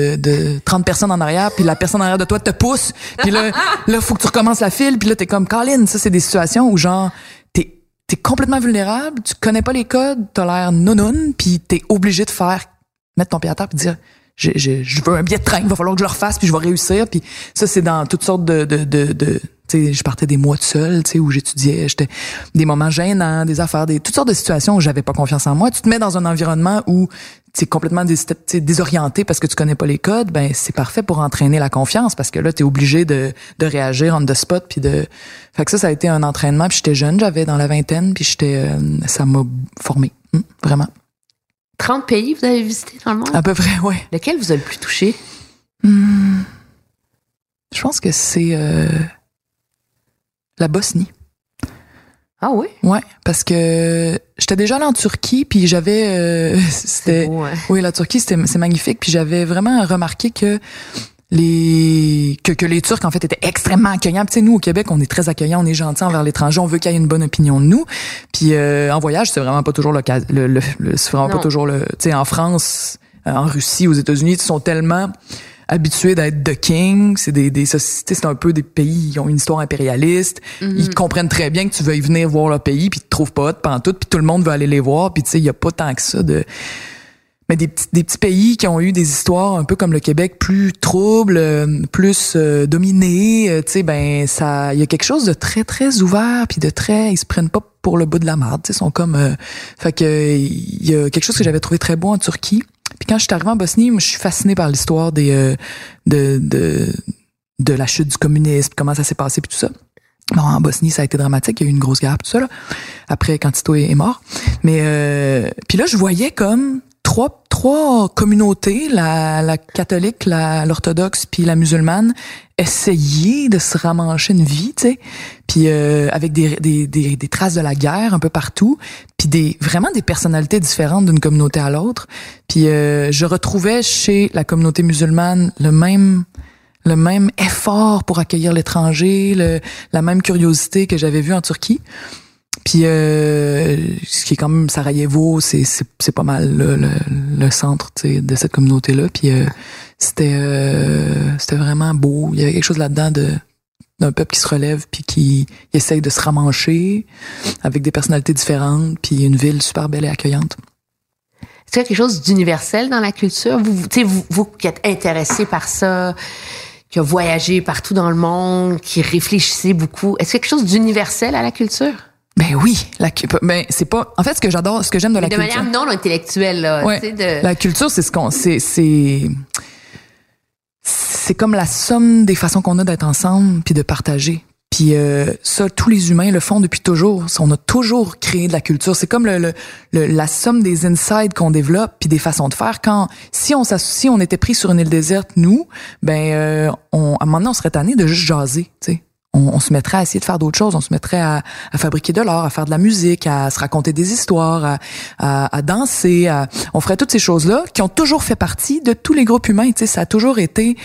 de 30 personnes en arrière, puis la personne en arrière de toi te pousse, puis là faut que tu recommences la file, puis là t'es comme Colin, ça c'est des situations où genre t'es complètement vulnérable, tu connais pas les codes, t'as l'air nounoun, puis t'es obligé de mettre ton pied à terre puis dire je veux un billet de train, il va falloir que je le refasse puis je vais réussir, puis ça c'est dans toutes sortes de tu sais, je partais des mois de seul, tu sais, où j'étudiais, j'étais des moments gênants, des affaires, toutes sortes de situations où j'avais pas confiance en moi. Tu te mets dans un environnement où t'es complètement désorienté parce que tu connais pas les codes, ben c'est parfait pour entraîner la confiance parce que là t'es obligé de réagir on the spot puis fait que ça a été un entraînement, puis j'étais jeune, j'avais dans la vingtaine, puis ça m'a formé, vraiment. 30 pays vous avez visité dans le monde? À peu près, ouais. Lequel vous a le plus touché? Je pense que c'est la Bosnie. Ah oui? Ouais, parce que j'étais déjà allée en Turquie, puis j'avais... C'est beau, hein? Oui, la Turquie, c'est magnifique, puis j'avais vraiment remarqué que les Turcs, en fait, étaient extrêmement accueillants. Tu sais, nous, au Québec, on est très accueillants, on est gentils envers l'étranger, on veut qu'il y ait une bonne opinion de nous. Puis en voyage, c'est vraiment pas toujours c'est vraiment pas toujours tu sais, en France, en Russie, aux États-Unis, ils sont tellement habitués d'être the king, c'est des sociétés, c'est un peu des pays qui ont une histoire impérialiste. Ils comprennent très bien que tu veuilles venir voir leur pays, puis ils te trouvent pas hot pantoute, puis tout le monde veut aller les voir, puis tu sais, il y a pas tant que ça mais des petits pays qui ont eu des histoires un peu comme le Québec, plus troubles, plus dominés, tu sais, ben ça, il y a quelque chose de très très ouvert, puis de très, ils se prennent pas pour le bout de la marde, tu sais, sont comme fait que il y a quelque chose que j'avais trouvé très beau en Turquie. Puis quand je suis arrivée en Bosnie, moi je suis fascinée par l'histoire de la chute du communisme, comment ça s'est passé puis tout ça. Bon, en Bosnie, ça a été dramatique, il y a eu une grosse guerre tout ça là. Après quand Tito est mort. Mais puis là je voyais comme trois communautés, la catholique, l'orthodoxe puis la musulmane, essayer de se ramancher une vie, tu sais, puis avec des traces de la guerre un peu partout, puis vraiment des personnalités différentes d'une communauté à l'autre. Puis je retrouvais chez la communauté musulmane le même effort pour accueillir l'étranger, la même curiosité que j'avais vue en Turquie. Puis ce qui est quand même Sarajevo, c'est pas mal le centre, tu sais, de cette communauté là. Puis c'était vraiment beau. Il y avait quelque chose là-dedans d'un peuple qui se relève puis qui essaye de se ramancher avec des personnalités différentes, puis une ville super belle et accueillante. Est-ce qu'il y a quelque chose d'universel dans la culture? Vous qui êtes intéressé par ça, qui a voyagé partout dans le monde, qui réfléchissait beaucoup. Est-ce quelque chose d'universel à la culture? Ben oui, c'est pas. En fait, ce que j'aime de la culture. De manière non intellectuelle, là. Ouais, la culture, c'est c'est comme la somme des façons qu'on a d'être ensemble puis de partager. Puis ça, tous les humains le font depuis toujours. On a toujours créé de la culture. C'est comme la somme des insides qu'on développe puis des façons de faire. Si on était pris sur une île déserte, nous, à un moment donné, on serait tanné de juste jaser, tu sais. On se mettrait à essayer de faire d'autres choses. On se mettrait à fabriquer de l'art, à faire de la musique, à se raconter des histoires, à danser. On ferait toutes ces choses-là qui ont toujours fait partie de tous les groupes humains. Tu sais, ça a toujours été...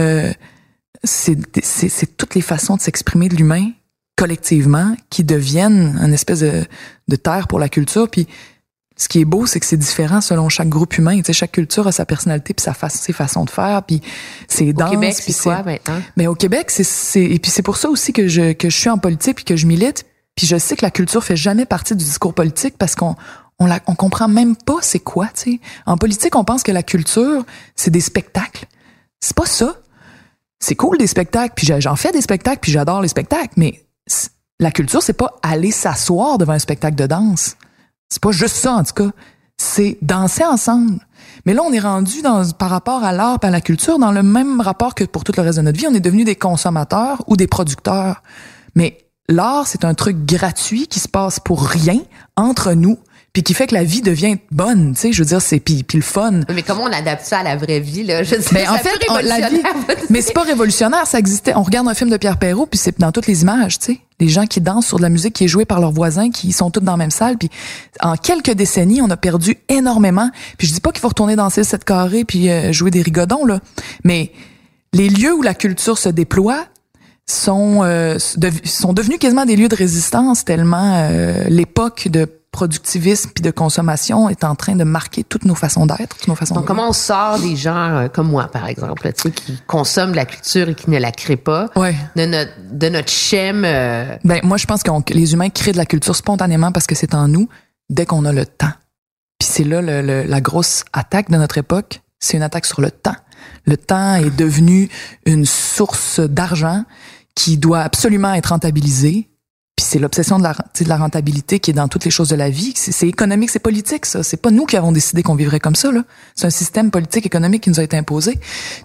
c'est toutes les façons de s'exprimer de l'humain collectivement qui deviennent une espèce de terre pour la culture. Puis ce qui est beau, c'est que c'est différent selon chaque groupe humain. Tu sais, chaque culture a sa personnalité puis ses façons de faire. Puis c'est danse. Au Québec, c'est quoi maintenant? Mais au Québec, et puis c'est pour ça aussi que je suis en politique puis que je milite. Puis je sais que la culture fait jamais partie du discours politique parce qu'on comprend même pas c'est quoi. Tu sais, en politique, on pense que la culture c'est des spectacles. C'est pas ça. C'est cool des spectacles, puis j'en fais des spectacles, puis j'adore les spectacles, mais la culture, c'est pas aller s'asseoir devant un spectacle de danse. C'est pas juste ça, en tout cas. C'est danser ensemble. Mais là, on est rendu par rapport à l'art et à la culture dans le même rapport que pour tout le reste de notre vie. On est devenus des consommateurs ou des producteurs. Mais l'art, c'est un truc gratuit qui se passe pour rien entre nous, puis qui fait que la vie devient bonne, tu sais, je veux dire, c'est puis le fun. Mais comment on adapte ça à la vraie vie, là? Je sais, mais en fait, la vie, mais c'est pas révolutionnaire, ça existait. On regarde un film de Pierre Perrault, puis c'est dans toutes les images, tu sais. Les gens qui dansent sur de la musique qui est jouée par leurs voisins, qui sont tous dans la même salle, puis en quelques décennies, on a perdu énormément. Puis je dis pas qu'il faut retourner danser le 7 carré puis jouer des rigodons, là. Mais les lieux où la culture se déploie sont devenus quasiment des lieux de résistance tellement l'époque de productivisme puis de consommation est en train de marquer toutes nos façons d'être, toutes nos façons. Donc, comment on sort des gens comme moi, par exemple, tu sais, qui consomment de la culture et qui ne la créent pas, de notre schème. Moi, je pense que les humains créent de la culture spontanément parce que c'est en nous dès qu'on a le temps. Puis c'est là la grosse attaque de notre époque, c'est une attaque sur le temps. Le temps est devenu une source d'argent qui doit absolument être rentabilisée. Puis c'est l'obsession de la rentabilité qui est dans toutes les choses de la vie. C'est économique, c'est politique, ça. C'est pas nous qui avons décidé qu'on vivrait comme ça, là. C'est un système politique, économique qui nous a été imposé.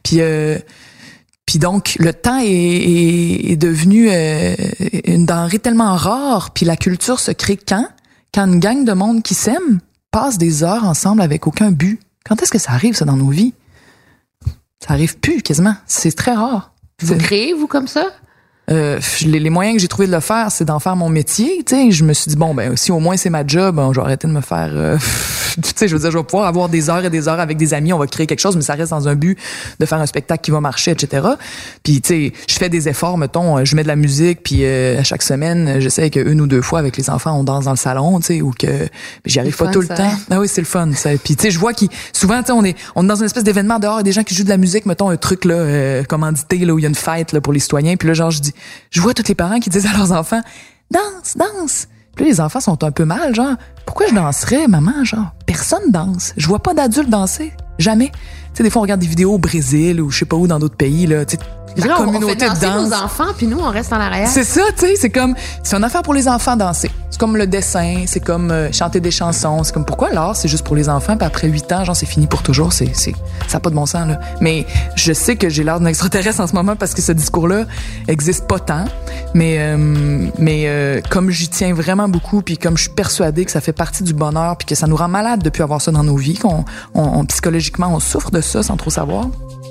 Puis donc, le temps est devenu une denrée tellement rare. Puis la culture se crée quand une gang de monde qui s'aime passe des heures ensemble avec aucun but. Quand est-ce que ça arrive, ça, dans nos vies? Ça arrive plus, quasiment. C'est très rare. Vous créez, vous, comme ça? Les moyens que j'ai trouvé de le faire, c'est d'en faire mon métier. Tu sais, je me suis dit si au moins c'est ma job, je vais arrêter de me faire. Tu sais, je veux dire, je vais pouvoir avoir des heures et des heures avec des amis. On va créer quelque chose, mais ça reste dans un but de faire un spectacle qui va marcher, etc. Puis tu sais, je fais des efforts. Mettons, je mets de la musique, puis à chaque semaine, j'essaie que 1 ou 2 fois avec les enfants, on danse dans le salon, tu sais, ou que j'y arrive pas tout le temps. Ah oui, c'est le fun. Ça. Puis tu sais, je vois souvent, tu sais, on est dans une espèce d'événement dehors, et des gens qui jouent de la musique, mettons un truc là, commandité là où il y a une fête là pour les citoyens. Puis là, genre je vois tous les parents qui disent à leurs enfants danse. Puis là, les enfants sont un peu mal, genre pourquoi je danserais, maman, genre personne danse. Je vois pas d'adultes danser, jamais. Tu sais, des fois on regarde des vidéos au Brésil ou je sais pas où dans d'autres pays là, tu sais, la communauté on fait danser de danse. Nos enfants puis nous on reste en arrière. C'est ça, tu sais, c'est une affaire pour les enfants danser. C'est comme le dessin, c'est comme chanter des chansons, c'est comme pourquoi l'art c'est juste pour les enfants puis après 8 ans, genre c'est fini pour toujours, ça a pas de bon sens là. Mais je sais que j'ai l'air d'un extraterrestre en ce moment parce que ce discours-là existe pas tant, mais comme j'y tiens vraiment beaucoup puis comme je suis persuadée que ça fait partie du bonheur puis que ça nous rend malade de plus avoir ça dans nos vies, qu'on psychologiquement on souffre de ça sans trop savoir.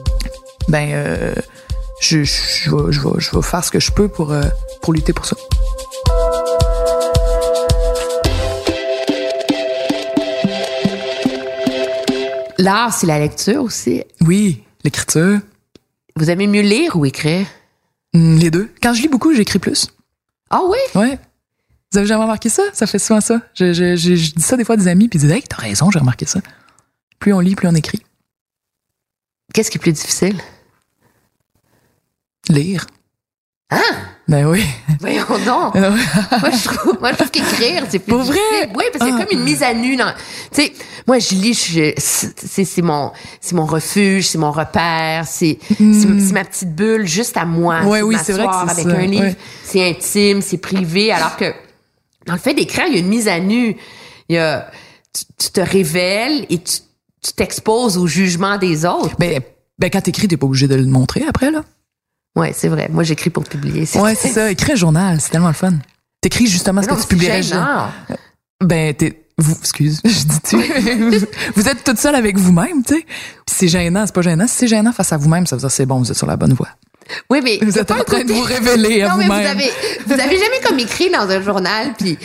Je vais faire ce que je peux pour lutter pour ça. L'art, c'est la lecture aussi. Oui, l'écriture. Vous aimez mieux lire ou écrire? Les deux. Quand je lis beaucoup, j'écris plus. Ah oui? Ouais. Vous avez jamais remarqué ça? Ça fait souvent ça. Je dis ça des fois à des amis, puis ils disent « Hey, t'as raison, j'ai remarqué ça. » Plus on lit, plus on écrit. Qu'est-ce qui est plus difficile? Lire. Hein? Ben oui. Voyons donc. moi, je trouve qu'écrire, c'est plus Pour vrai? difficile. Oui, parce qu'il y a comme une mise à nu dans, tu sais, moi, je lis, c'est mon refuge, c'est mon repère, c'est ma petite bulle juste à moi. Oui, c'est vrai que c'est avec ça. un livre. Ouais. C'est intime, c'est privé, alors que, dans le fait d'écrire, il y a une mise à nu. Tu te révèles et tu t'exposes au jugement des autres. Ben, quand t'écris, t'es pas obligé de le montrer après, là. Ouais, c'est vrai. Moi, j'écris pour publier. Ouais, c'est ça. Écris un journal, c'est tellement le fun. T'écris justement ce que tu publierais. Ben, excuse, je dis-tu. Vous êtes toute seule avec vous-même, tu sais. Puis c'est gênant, c'est pas gênant. Si c'est gênant face à vous-même, ça veut dire c'est bon, vous êtes sur la bonne voie. Oui, mais vous êtes en train de vous révéler à vous-même. Mais vous avez jamais comme écrit dans un journal, puis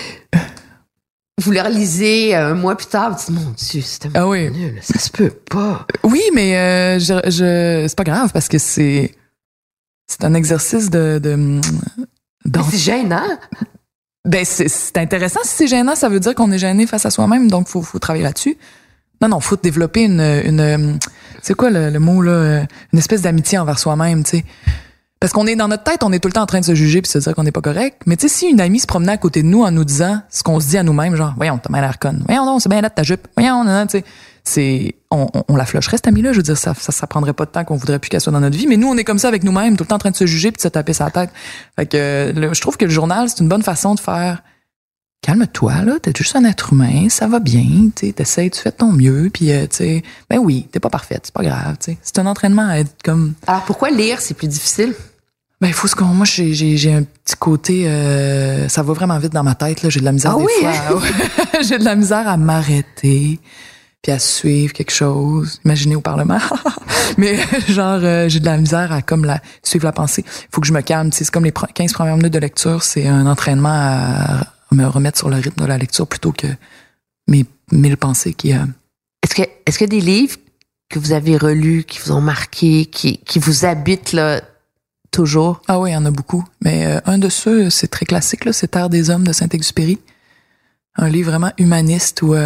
vous le relisez un mois plus tard, vous dites, mon Dieu, c'est nul, ça se peut pas. Oui, mais c'est pas grave parce que c'est un exercice de c'est gênant. Ben, c'est intéressant. Si c'est gênant, ça veut dire qu'on est gêné face à soi-même, donc faut travailler là-dessus. Non, faut développer une c'est quoi le mot, là? Une espèce d'amitié envers soi-même, tu sais. Parce qu'on est dans notre tête, on est tout le temps en train de se juger puis se dire qu'on n'est pas correct. Mais tu sais, si une amie se promenait à côté de nous en nous disant ce qu'on se dit à nous-mêmes, genre, voyons, t'as mal l'air conne. Voyons, non, c'est bien là de ta jupe. Voyons, non, tu sais. On la flusherait, cette amie-là. Je veux dire, ça prendrait pas de temps qu'on voudrait plus qu'elle soit dans notre vie. Mais nous, on est comme ça avec nous-mêmes, tout le temps en train de se juger puis de se taper sa tête. Fait que, je trouve que le journal, c'est une bonne façon de faire, calme-toi, là, t'es juste un être humain, ça va bien, tu t'essayes, tu fais de ton mieux, puis tu sais, ben oui, t'es pas parfaite, c'est pas grave, tu sais. C'est un entraînement à être comme... Alors, pourquoi lire, c'est plus difficile? Ben, il faut moi, j'ai un petit côté, ça va vraiment vite dans ma tête, là, j'ai de la misère des fois. J'ai de la misère à m'arrêter, puis à suivre quelque chose. Imaginez au Parlement. Mais, genre, j'ai de la misère à, suivre la pensée. Faut que je me calme, tu sais, c'est comme les 15 premières minutes de lecture, c'est un entraînement à me remettre sur le rythme de la lecture plutôt que mes 1000 pensées qui... Est-ce qu'il y a des livres que vous avez relus, qui vous ont marqué, qui vous habitent, là, toujours? Ah oui, il y en a beaucoup. Mais un de ceux, c'est très classique, là, c'est Terre des hommes de Saint-Exupéry. Un livre vraiment humaniste où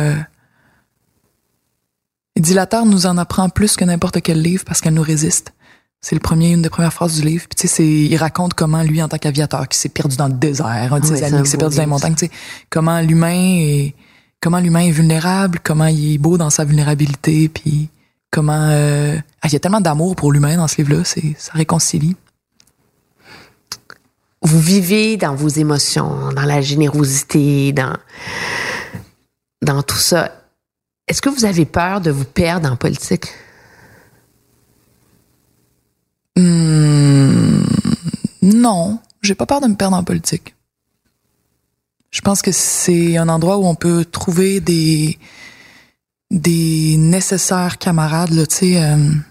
il dit la Terre nous en apprend plus que n'importe quel livre parce qu'elle nous résiste. C'est une des premières phrases du livre. Puis tu sais, il raconte comment lui, en tant qu'aviateur, qui s'est perdu dans le désert, un de ses amis qui s'est perdu dans les montagnes, tu sais, comment l'humain est vulnérable, comment il est beau dans sa vulnérabilité, puis comment il y a tellement d'amour pour l'humain dans ce livre-là, ça réconcilie. Vous vivez dans vos émotions, dans la générosité, dans tout ça. Est-ce que vous avez peur de vous perdre en politique? Non, j'ai pas peur de me perdre en politique. Je pense que c'est un endroit où on peut trouver des nécessaires camarades, là, tu sais.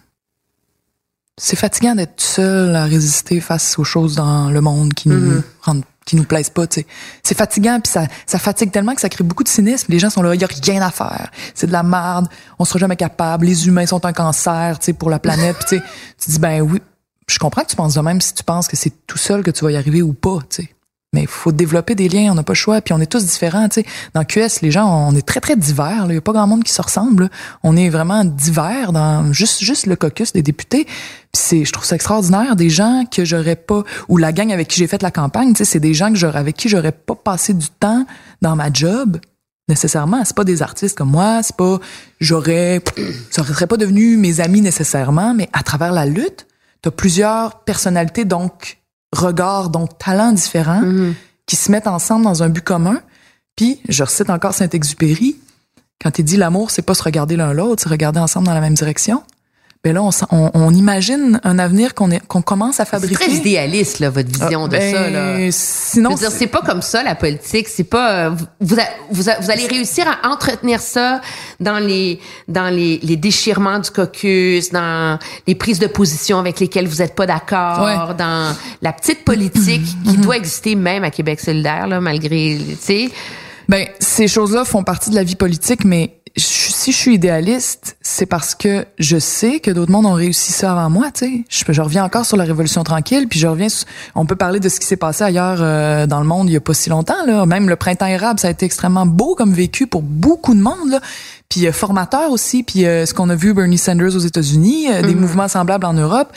C'est fatigant d'être seul à résister face aux choses dans le monde qui nous plaisent pas, tu sais. C'est fatigant, puis ça fatigue tellement que ça crée beaucoup de cynisme. Les gens sont là, il y a rien à faire. C'est de la merde, on sera jamais capable, les humains sont un cancer, tu sais, pour la planète. Puis tu dis, ben oui, je comprends que tu penses de même si tu penses que c'est tout seul que tu vas y arriver ou pas, tu sais. Mais il faut développer des liens, on n'a pas le choix, puis on est tous différents, tu sais. Dans QS, les gens, on est très, très divers, il n'y a pas grand monde qui se ressemble, là. On est vraiment divers dans juste le caucus des députés. Puis je trouve ça extraordinaire, des gens que j'aurais pas, ou la gang avec qui j'ai fait la campagne, tu sais, c'est des gens avec qui j'aurais pas passé du temps dans ma job, nécessairement. C'est pas des artistes comme moi, ça serait pas devenu mes amis nécessairement, mais à travers la lutte, t'as plusieurs personnalités, donc regards, donc talents différents, qui se mettent ensemble dans un but commun. Puis, je recite encore Saint-Exupéry, quand il dit l'amour, c'est pas se regarder l'un l'autre, c'est regarder ensemble dans la même direction. Ben là, on imagine un avenir qu'on commence à fabriquer. C'est très idéaliste, là, votre vision de ça, là. Sinon, je veux dire, c'est pas comme ça, la politique. C'est pas, vous allez réussir à entretenir ça dans les déchirements du caucus, dans les prises de position avec lesquelles vous êtes pas d'accord, dans la petite politique qui doit exister même à Québec solidaire, là, malgré, tu sais. Ben, ces choses-là font partie de la vie politique, mais si je suis idéaliste, c'est parce que je sais que d'autres mondes ont réussi ça avant moi, tu sais. Je reviens encore sur la Révolution tranquille, puis on peut parler de ce qui s'est passé ailleurs dans le monde il y a pas si longtemps, là. Même le printemps érable, ça a été extrêmement beau comme vécu pour beaucoup de monde, là. Puis formateur aussi, puis ce qu'on a vu Bernie Sanders aux États-Unis, des mouvements semblables en Europe.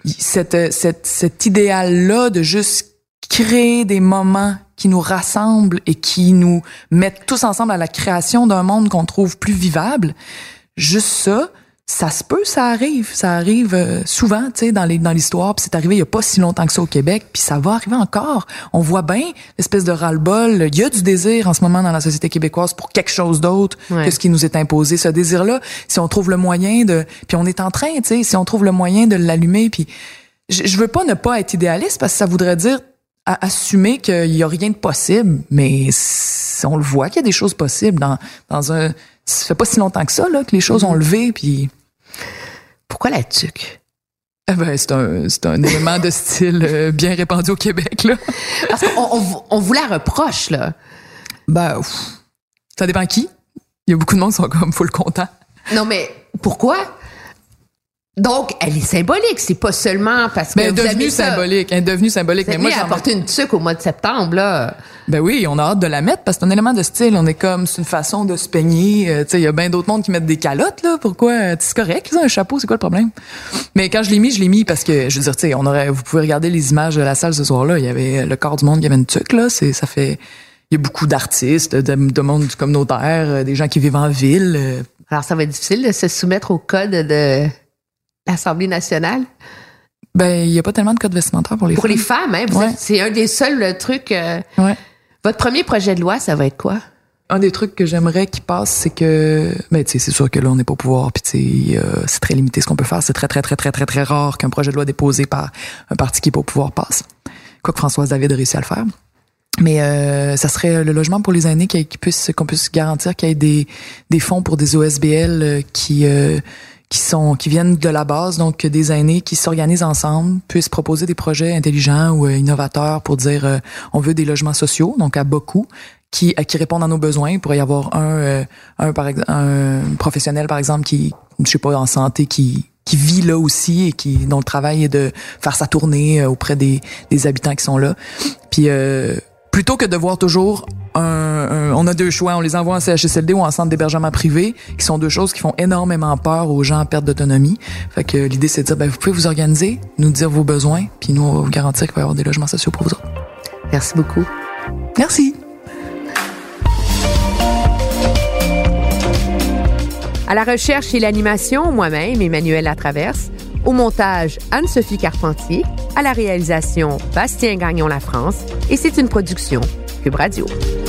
cet idéal-là de juste créer des moments qui nous rassemblent et qui nous mettent tous ensemble à la création d'un monde qu'on trouve plus vivable, juste ça se peut, ça arrive souvent, tu sais, dans l'histoire, puis c'est arrivé il y a pas si longtemps que ça au Québec, puis ça va arriver encore. On voit bien l'espèce de ras-le-bol, il y a du désir en ce moment dans la société québécoise pour quelque chose d'autre que ce qui nous est imposé. Ce désir-là, si on trouve le moyen puis on est en train, tu sais, si on trouve le moyen de l'allumer, puis je veux pas ne pas être idéaliste parce que ça voudrait dire assumer qu'il y a rien de possible, mais on le voit qu'il y a des choses possibles dans un... Ça fait pas si longtemps que ça, là, que les choses ont levé, puis... Pourquoi la tuque? C'est un élément de style bien répandu au Québec, là. Parce qu'on vous la reproche, là. Ça dépend qui. Il y a beaucoup de monde qui sont comme full contents. Non, mais pourquoi? Donc, elle est symbolique. C'est pas seulement parce que elle est devenue symbolique. Elle est devenue symbolique. Mais moi, j'ai apporté une tuque au mois de septembre, là. Ben oui, on a hâte de la mettre parce que c'est un élément de style. On est comme, c'est une façon de se peigner. Tu sais, il y a bien d'autres mondes qui mettent des calottes, là. Pourquoi? C'est correct, ça, un chapeau, c'est quoi le problème? Mais quand je l'ai mis parce que, je veux dire, tu sais, vous pouvez regarder les images de la salle ce soir-là. Il y avait le quart du monde qui avait une tuque, là. Il y a beaucoup d'artistes, de monde du communautaire, des gens qui vivent en ville. Alors, ça va être difficile de se soumettre au code de l'Assemblée nationale? Ben, il y a pas tellement de code vestimentaire pour les femmes. Pour les femmes, hein? C'est un des seuls trucs. Ouais. Votre premier projet de loi, ça va être quoi? Un des trucs que j'aimerais qu'il passe, c'est que, ben, tu sais, c'est sûr que là, on n'est pas au pouvoir, puis tu sais, c'est très limité ce qu'on peut faire. C'est très, très, très, très, très, très rare qu'un projet de loi déposé par un parti qui est pas au pouvoir passe. Quoique Françoise David réussit à le faire. Mais ça serait le logement pour les aînés qu'on puisse garantir qu'il y ait des fonds pour des OSBL qui viennent de la base, donc que des aînés qui s'organisent ensemble puissent proposer des projets intelligents ou innovateurs pour dire on veut des logements sociaux, donc à beaucoup, qui répondent à nos besoins. Il pourrait y avoir un professionnel, par exemple, qui, je sais pas, en santé, qui vit là aussi et dont le travail est de faire sa tournée auprès des habitants qui sont là. Puis plutôt que de voir toujours on a deux choix, on les envoie en CHSLD ou en centre d'hébergement privé, qui sont deux choses qui font énormément peur aux gens en perte d'autonomie. Fait que l'idée, c'est de dire, ben, vous pouvez vous organiser, nous dire vos besoins, puis nous, on va vous garantir qu'il va y avoir des logements sociaux pour vous autres. Merci beaucoup. Merci. À la recherche et l'animation, moi-même, Emmanuelle Latraverse. Au montage, Anne-Sophie Carpentier. À la réalisation, Bastien Gagnon La France. Et c'est une production Cube Radio.